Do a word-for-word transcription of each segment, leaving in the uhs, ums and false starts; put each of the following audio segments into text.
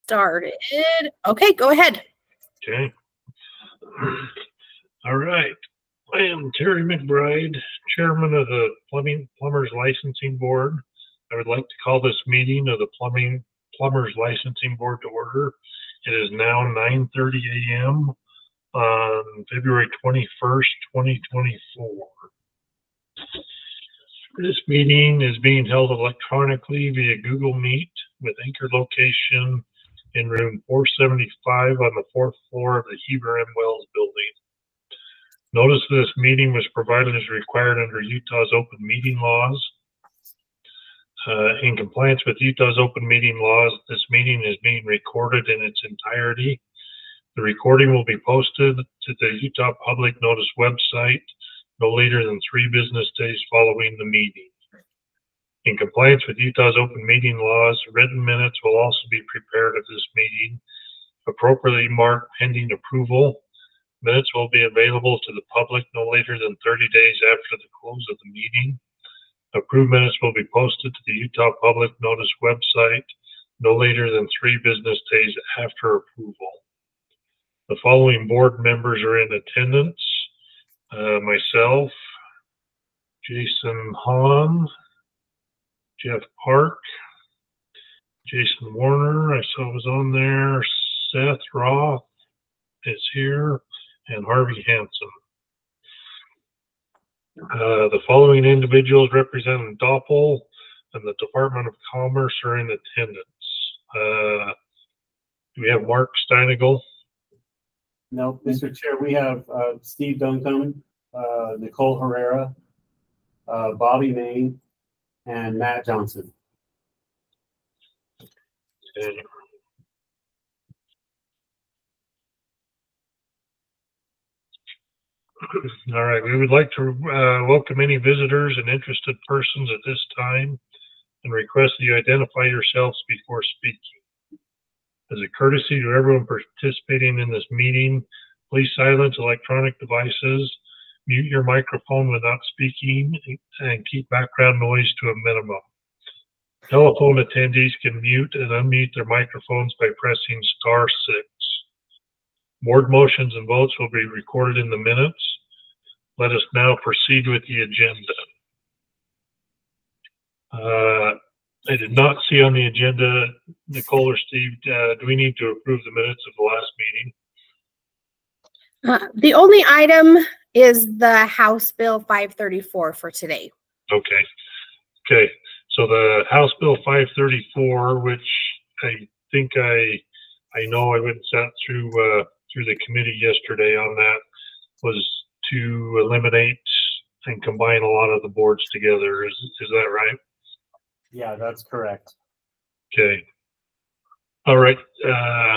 started. Okay, go ahead. Okay. All right. I am Terry McBride, Chairman of the Plumbing Plumbers Licensing Board. I would like to call this meeting of the Plumbing Plumbers Licensing Board to order. It is now nine thirty a m on February twenty-first, twenty twenty-four. This meeting is being held electronically via Google Meet with anchor location in room four seventy-five on the fourth floor of the Heber M. Wells building. Notice of this meeting was provided as required under Utah's open meeting laws. Uh, in compliance with Utah's open meeting laws, this meeting is being recorded in its entirety. The recording will be posted to the Utah Public Notice website no later than three business days following the meeting. In compliance with Utah's open meeting laws, written minutes will also be prepared of this meeting, appropriately marked pending approval. Minutes will be available to the public no later than thirty days after the close of the meeting. Approved minutes will be posted to the Utah Public Notice website no later than three business days after approval. The following board members are in attendance. Uh, myself, Jason Hahn, Jeff Park, Jason Warner, I saw was on there, Seth Roth is here, and Harvey Hansen. Uh, the following individuals representing Doppel and the Department of Commerce are in attendance. Uh, do we have Mark Steinigel? No, Mister Chair, we have uh, Steve Duncombe, uh, Nicole Herrera, uh, Bobby Main, and Matt Johnson. Okay. All right, we would like to uh, welcome any visitors and interested persons at this time and request that you identify yourselves before speaking. As a courtesy to everyone participating in this meeting, please silence electronic devices, mute your microphone without speaking, and keep background noise to a minimum. Telephone attendees can mute and unmute their microphones by pressing star six. Board motions and votes will be recorded in the minutes. Let us now proceed with the agenda. Uh, I did not see on the agenda, Nicole or Steve, uh, do we need to approve the minutes of the last meeting? Uh, the only item is the House Bill five thirty-four for today. Okay. Okay. So the House Bill five thirty-four, which I think I I know I went and sat through uh, through the committee yesterday on that, was to eliminate and combine a lot of the boards together. Is is that right? Yeah, that's correct. Okay. All right. Uh,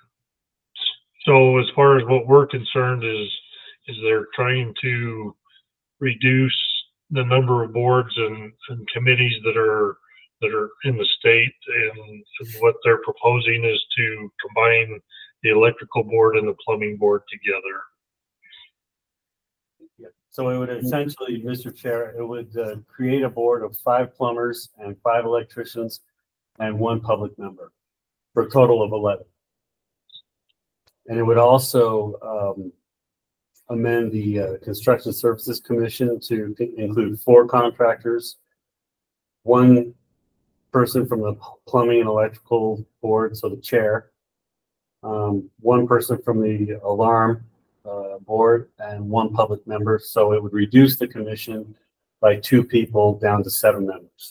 so as far as what we're concerned is, is they're trying to reduce the number of boards and, and committees that are that are in the state, and, and what they're proposing is to combine the electrical board and the plumbing board together. Yeah. So it would essentially, Mister Chair, it would uh, create a board of five plumbers and five electricians and one public member for a total of eleven. And it would also um, amend the uh, Construction Services Commission to include four contractors, one person from the plumbing and electrical board, so the chair, um, one person from the alarm uh, board, and one public member. So it would reduce the commission by two people down to seven members.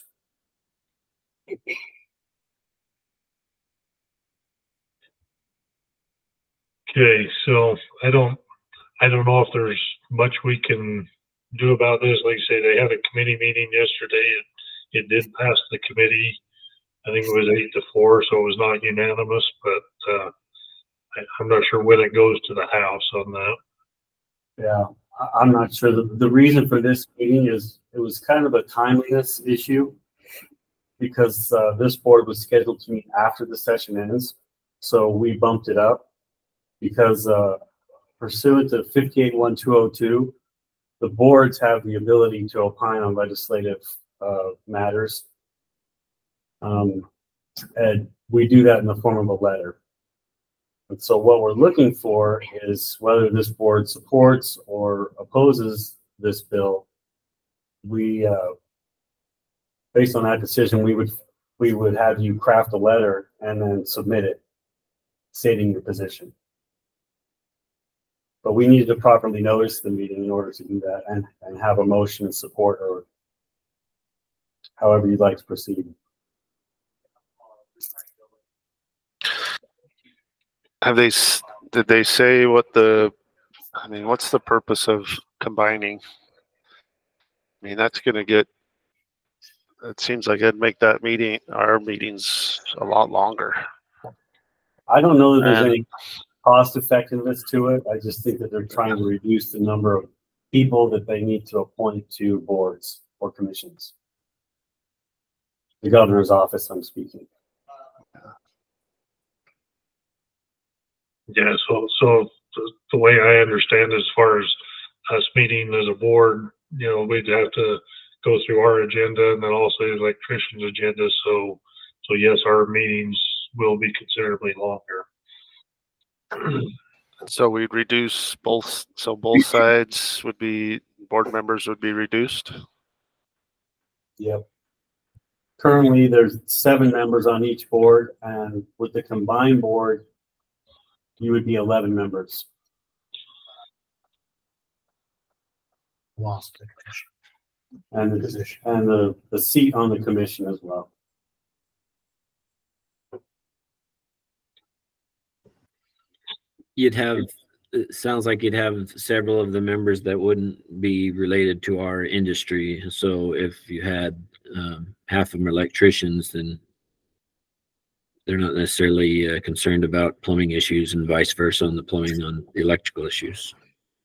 Okay, so I don't, I don't know if there's much we can do about this. Like I say, they had a committee meeting yesterday. It, it did pass the committee. I think it was eight to four, so it was not unanimous. But uh, I, I'm not sure when it goes to the House on that. Yeah, I'm not sure. The, the reason for this meeting is it was kind of a timeliness issue because uh, this board was scheduled to meet after the session ends. So we bumped it up because uh, pursuant to fifty-eight one two oh two, the boards have the ability to opine on legislative uh, matters. Um, And we do that in the form of a letter. And so what we're looking for is whether this board supports or opposes this bill. We, uh, based on that decision, we would we would have you craft a letter and then submit it, stating your position. But we needed to properly notice the meeting in order to do that, and, and have a motion of support, or however you'd like to proceed. Have they, s- did they say what the, I mean, what's the purpose of combining? I mean, that's gonna get, it seems like it'd make that meeting, our meetings a lot longer. I don't know that there's And- any cost effectiveness to it. I just think that they're trying to reduce the number of people that they need to appoint to boards or commissions. The governor's office, I'm speaking. Yeah, so, so the, the way I understand as far as us meeting as a board, you know, we'd have to go through our agenda and then also the electrician's agenda. So, so yes, our meetings will be considerably longer. So we'd reduce both, so both sides would be, board members would be reduced? Yep. Currently, there's seven members on each board, and with the combined board, you would be eleven members. Lost. And the, and the, the seat on the commission as well. You'd have, it sounds like you'd have several of the members that wouldn't be related to our industry. So if you had um, half of them electricians, then they're not necessarily uh, concerned about plumbing issues, and vice versa on the plumbing on the electrical issues.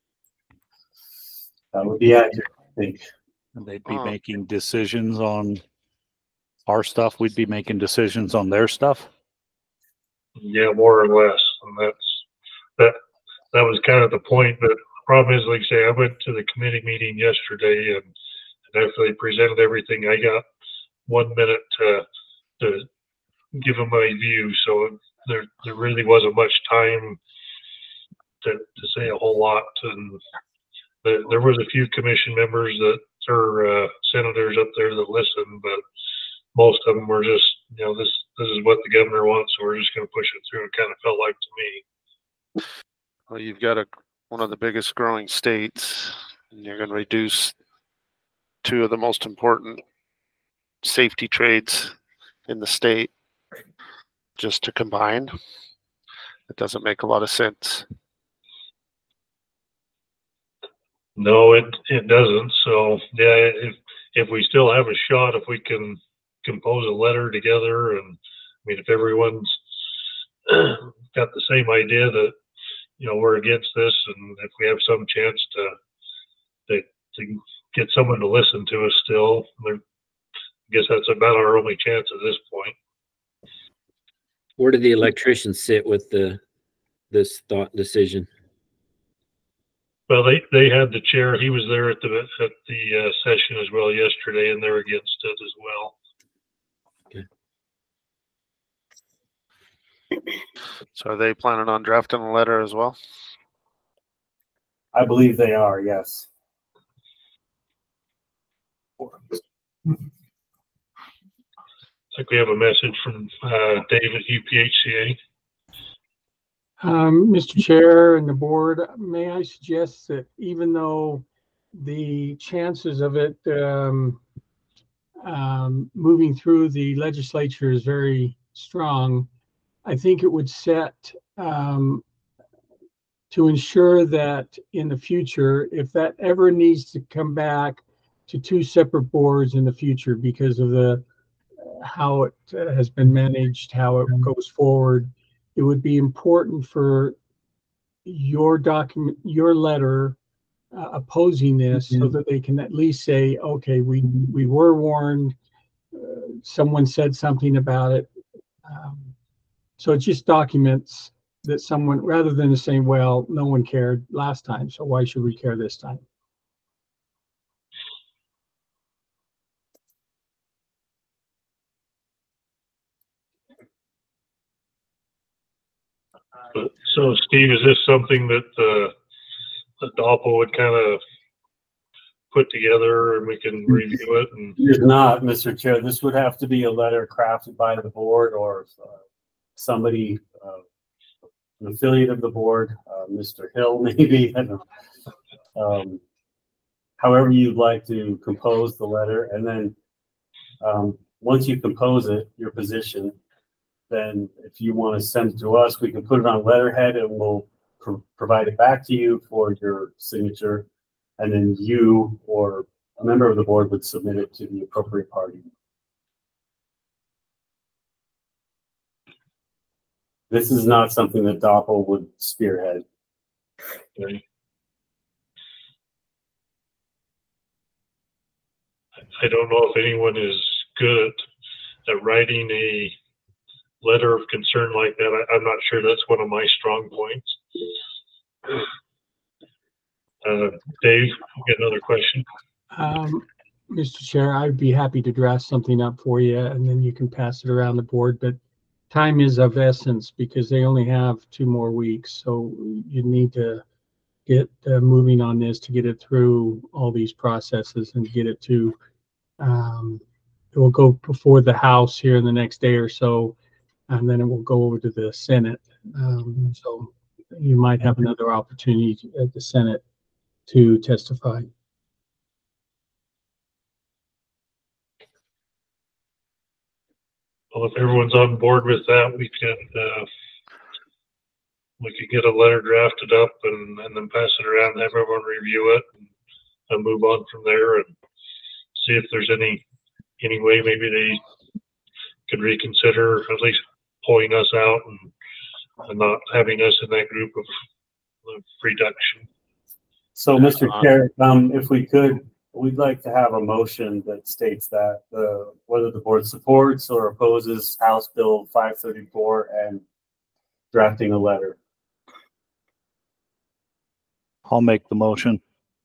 That would be accurate, I think. And they'd be Oh. making decisions on our stuff. We'd be making decisions on their stuff. Yeah, more or less. And that's, that, that was kind of the point. But the problem is, like I say, I went to the committee meeting yesterday, and, and after they presented everything, I got one minute to, to give them my view. So there, there really wasn't much time to, to say a whole lot. And there, there was a few commission members that are uh, senators up there that listened, but most of them were just, you know, this this is what the governor wants, so we're just going to push it through. It kind of felt like to me. Well, you've got a, one of the biggest growing states, and you're gonna reduce two of the most important safety trades in the state just to combine. It doesn't make a lot of sense. No, it it doesn't. So yeah, if if we still have a shot, if we can compose a letter together, and I mean, if everyone's got the same idea that, you know, we're against this, and if we have some chance to to, to get someone to listen to us still, I guess that's about our only chance at this point. Where did the electricians sit with the this thought decision? Well, they, they had the chair. He was there at the at the uh, session as well yesterday, and they're against it as well. So are they planning on drafting a letter as well? I believe they are, yes. I think we have a message from uh, Dave at U P H C A. Um, Mister Chair and the board, may I suggest that even though the chances of it um, um, moving through the legislature is very strong, I think it would set um, to ensure that in the future, if that ever needs to come back to two separate boards in the future because of the how it uh, has been managed, how it goes forward, it would be important for your document, your letter uh, opposing this, so that they can at least say, okay, we we were warned, uh, someone said something about it. Um, so it just documents that someone, rather than saying, well, no one cared last time, so why should we care this time? But, so Steve, is this something that, uh, that D A P O would kind of put together and we can review it? And It's not, Mister Chair. This would have to be a letter crafted by the board or uh, somebody, uh, an affiliate of the board, uh, Mister Hill, maybe. I don't know. Um, however you'd like to compose the letter, and then um, once you compose it, your position, then if you want to send it to us, we can put it on letterhead and we'll pro provide it back to you for your signature. And then you or a member of the board would submit it to the appropriate party. This is not something that D A P O would spearhead. okay. I don't know if anyone is good at, at writing a letter of concern like that. I, I'm not sure that's one of my strong points. Uh, Dave, you got another question? Um, Mister Chair, I'd be happy to draft something up for you and then you can pass it around the board, but time is of essence because they only have two more weeks. So you need to get uh, moving on this to get it through all these processes and get it to, um, it will go before the House here in the next day or so, and then it will go over to the Senate. Um, so you might have another opportunity at the Senate to testify. Well, if everyone's on board with that, we can, uh, we could get a letter drafted up and, and then pass it around and have everyone review it and, and move on from there and see if there's any, any way maybe they could reconsider at least pulling us out and, and not having us in that group of, of reduction. So, Mister Chair, um, if we could, we'd like to have a motion that states that uh, whether the board supports or opposes House Bill five thirty-four and drafting a letter. I'll make the motion.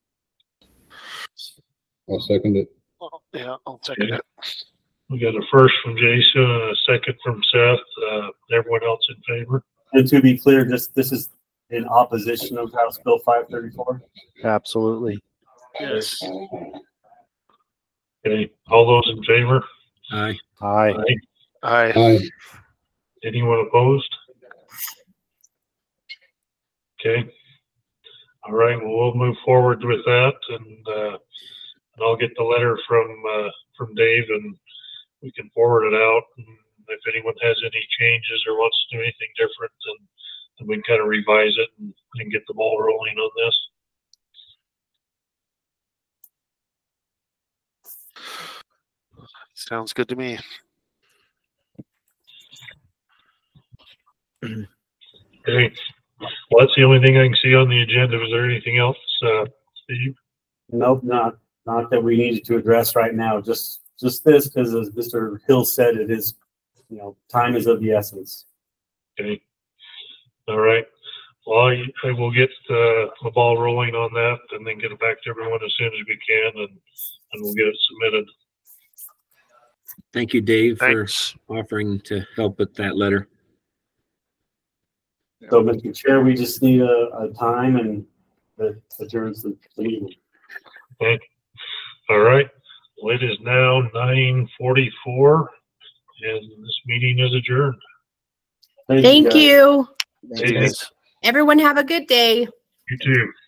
I'll second it. Oh, yeah, I'll second it. We got a first from Jason and a second from Seth. Uh, everyone else in favor? And to be clear, this this is in opposition of House Bill five thirty-four. Absolutely. Yes. Okay, all those in favor? Aye. Aye. Aye. Aye. Anyone opposed? Okay. All right, well, we'll move forward with that and, uh, and I'll get the letter from, uh, from Dave and we can forward it out. And if anyone has any changes or wants to do anything different, then, then we can kind of revise it and, and get the ball rolling on this. Sounds good to me. Okay. Well, that's the only thing I can see on the agenda. Was there anything else, uh, Steve? Nope, not not that we needed to address right now. Just just this, because as Mister Hill said, it is, you know, time is of the essence. Okay. All right. Well, I, I will get uh, the ball rolling on that and then get it back to everyone as soon as we can, and and we'll get it submitted. Thank you, Dave, Thanks. for offering to help with that letter. So, Mister Chair, we just need a, a time and that adjourns the the meeting. Okay. All right. Well, it is now nine forty-four, and this meeting is adjourned. Thank guys. you. Hey, Yes. Everyone have a good day. you too.